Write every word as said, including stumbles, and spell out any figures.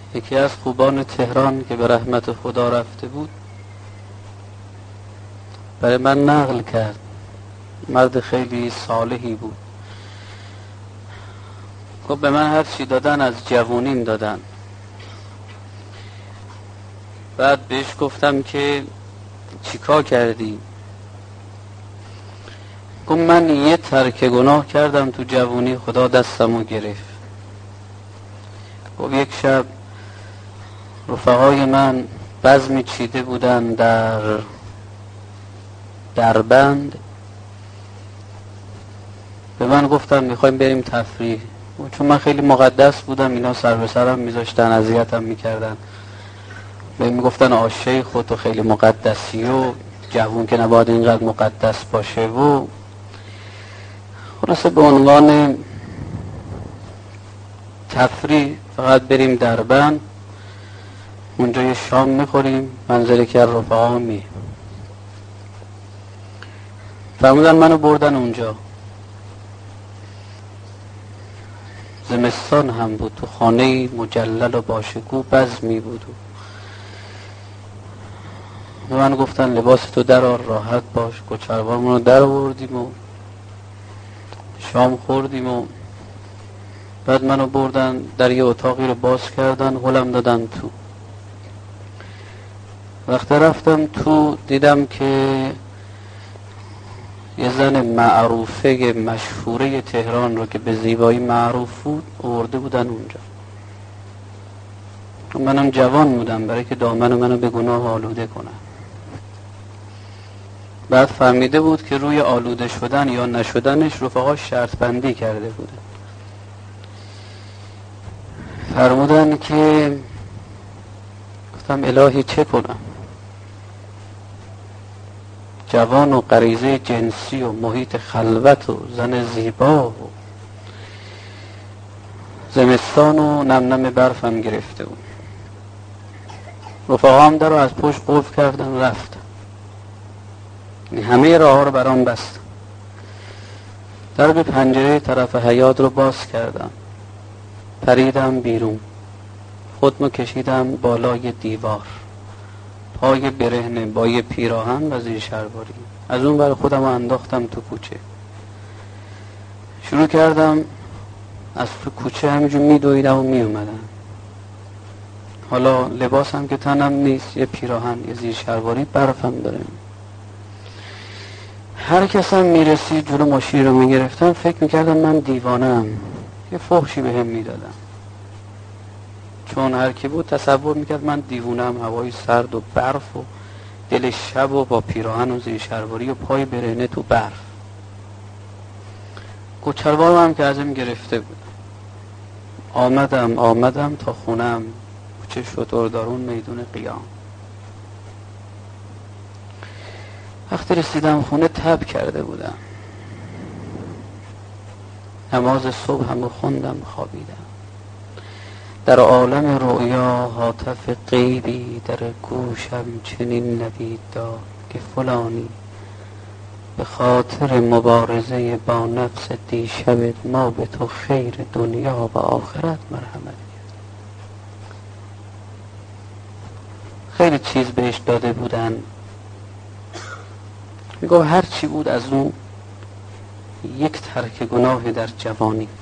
یکی از خوبان تهران که به رحمت خدا رفته بود برای من نقل کرد. مرد خیلی صالحی بود. گفت به من هر چی دادن از جوونیم دادن. بعد بهش گفتم که چیکار کردی؟ گفت من یه ترک گناه کردم تو جوونی، خدا دستمو گرفت. گفت یک شب رفقای من بزمی چیده بودن در دربند، به من گفتن میخوایم بریم تفریح. چون من خیلی مقدس بودم اینا سر به سرم میذاشتن، اذیتم میکردن، به میگفتن آشه خودتو خیلی مقدسی و جوون که نباید اینقدر مقدس باشه و خلاصه به عنوان تفریح فقط بریم دربند، اونجا یه شام میخوریم، منظره که رفقا می فرمودن منو بردن اونجا. زمستان هم بود، تو خانه مجلل و باشکوه بزمی بود. به من گفتن لباس تو در آر راحت باش. کچلوارمون رو در آوردیم و شام خوردیم و بعد منو بردن در یه اتاقی رو باز کردن، غلم دادن تو. وقتی رفتم تو دیدم که یه زن معروفه مشهوره تهران رو که به زیبایی معروف بود آورده بودن اونجا. منم جوان بودم برای که دامن منو به گناه آلوده کنم. بعد فهمیده بود که روی آلوده شدن یا نشدنش رفقا شرط بندی کرده بودن. فرمودن که گفتم الهی چه کنم؟ جوان و غریزه جنسی و محیط خلوت و زن زیبا و زمستان و نم نم برفم گرفته بود. رفقام در رو از پشت قفل کردن رفتن، همه راه ها رو برام بستن. در به پنجره طرف حیاط رو باز کردم، پریدم بیرون، خودمو کشیدم بالای دیوار، پای برهنه با یه پیراهن و زیر شلواری، از اون بر خودم انداختم تو کوچه. شروع کردم از تو کوچه همینجور میدویدم و میومدم. حالا لباسم که تنم نیست، یه پیراهن، یه زیر شلواری، برفم داره. هر کسم میرسید جلو ماشین رو میگرفتم فکر میکردم من دیوانم، یه فحشی به هم میدادم. چون هر کی بود تصور میکرد من دیوونم، هوای سرد و برف و دل شب و با پیراهن و زیر شلواری و پای برهنه تو برف. کچلوارم هم که ازم گرفته بود. آمدم آمدم تا خونم، کوچه شتردارون میدون قیام. وقتی رسیدم خونه تب کرده بودم، نماز صبح هم خوندم، خوابیدم. در عالم رؤیا هاتف غیبی در گوشم چنین نوید داد که فلانی به خاطر مبارزه با نفس دیشبت ما به تو خیر دنیا و آخرت مرحمت کرد. خیلی چیز بهش داده بودن، میگو هر چی بود از اون یک ترک گناه در جوانی.